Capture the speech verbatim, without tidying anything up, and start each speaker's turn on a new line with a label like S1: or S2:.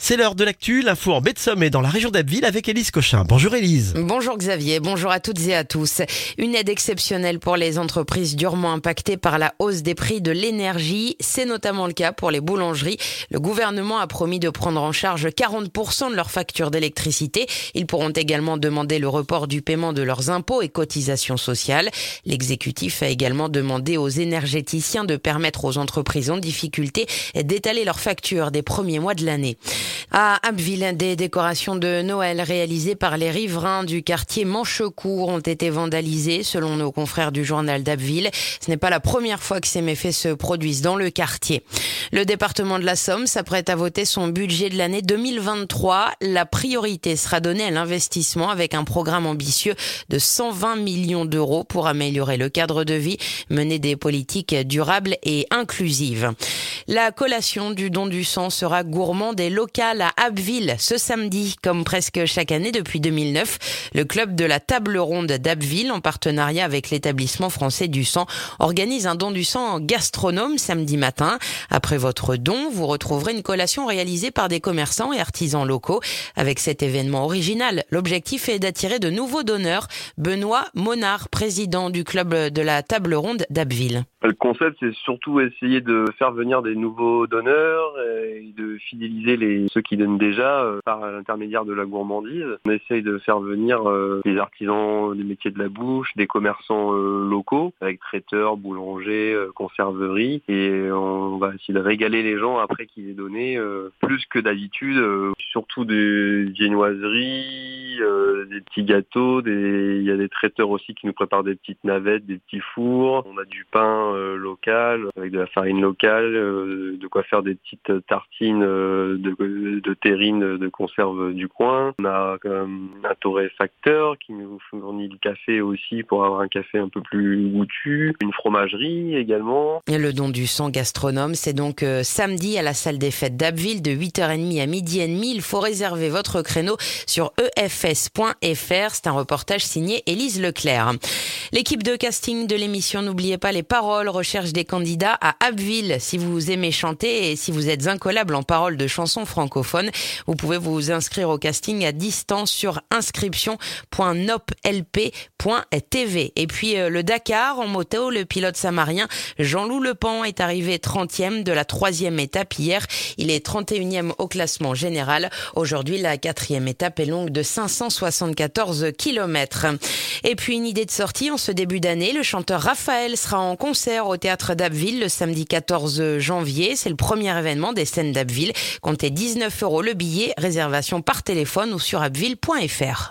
S1: C'est l'heure de l'actu, l'info en baie de Somme et dans la région d'Abbeville avec Élise Cochin. Bonjour Élise.
S2: Bonjour Xavier, bonjour à toutes et à tous. Une aide exceptionnelle pour les entreprises durement impactées par la hausse des prix de l'énergie. C'est notamment le cas pour les boulangeries. Le gouvernement a promis de prendre en charge quarante pour cent de leurs factures d'électricité. Ils pourront également demander le report du paiement de leurs impôts et cotisations sociales. L'exécutif a également demandé aux énergéticiens de permettre aux entreprises en difficulté d'étaler leurs factures des premiers mois de l'année. À Abbeville, des décorations de Noël réalisées par les riverains du quartier Manchecourt ont été vandalisées, selon nos confrères du journal d'Abbeville. Ce n'est pas la première fois que ces méfaits se produisent dans le quartier. Le département de la Somme s'apprête à voter son budget de l'année deux mille vingt-trois. La priorité sera donnée à l'investissement avec un programme ambitieux de cent vingt millions d'euros pour améliorer le cadre de vie, mener des politiques durables et inclusives. La collation du don du sang sera gourmande et locale à Abbeville ce samedi. Comme presque chaque année depuis deux mille neuf, le club de la Table Ronde d'Abbeville, en partenariat avec l'établissement français du sang, organise un don du sang gastronome samedi matin. Après votre don, vous retrouverez une collation réalisée par des commerçants et artisans locaux. Avec cet événement original, l'objectif est d'attirer de nouveaux donneurs. Benoît Monard, président du club de la Table Ronde d'Abbeville.
S3: Le concept, c'est surtout essayer de faire venir des nouveaux donneurs et de fidéliser les, ceux qui donnent déjà euh, par l'intermédiaire de la gourmandise. On essaye de faire venir euh, des artisans des métiers de la bouche, des commerçants euh, locaux, avec traiteurs, boulangers, euh, conserveries. Et on va essayer de régaler les gens après qu'ils aient donné euh, plus que d'habitude, euh, surtout des viennoiseries, euh, des petits gâteaux, des... il y a des traiteurs aussi qui nous préparent des petites navettes, des petits fours. On a du pain euh, local, avec de la farine locale, euh, de quoi faire des petites tartines euh, de, de terrine de conserve du coin. On a euh, un torréfacteur qui nous fournit du café aussi pour avoir un café un peu plus goûtu. Une fromagerie également.
S2: Et le don du sang gastronome, c'est donc euh, samedi à la salle des fêtes d'Abbeville de huit heures trente à midi et demi. Il faut réserver votre créneau sur e f s point f r. C'est un reportage signé Élise Leclerc. L'équipe de casting de l'émission N'oubliez pas les paroles recherche des candidats à Abbeville. Si vous aimez chanter et si vous êtes incollable en paroles de chansons francophones, vous pouvez vous inscrire au casting à distance sur inscription point noplp point t v. Et puis euh, le Dakar en moto, le pilote samarien Jean-Loup Lepan est arrivé trentième de la troisième étape hier. Il est trente et unième au classement général. Aujourd'hui, la quatrième étape est longue de cinq cent soixante-quatorze kilomètres. Et puis une idée de sortie en ce début d'année. Le chanteur Raphaël sera en concert au théâtre d'Abbeville le samedi quatorze janvier. C'est le premier événement des scènes d'Abbeville. Comptez dix-neuf euros le billet. Réservation par téléphone ou sur abbeville point f r.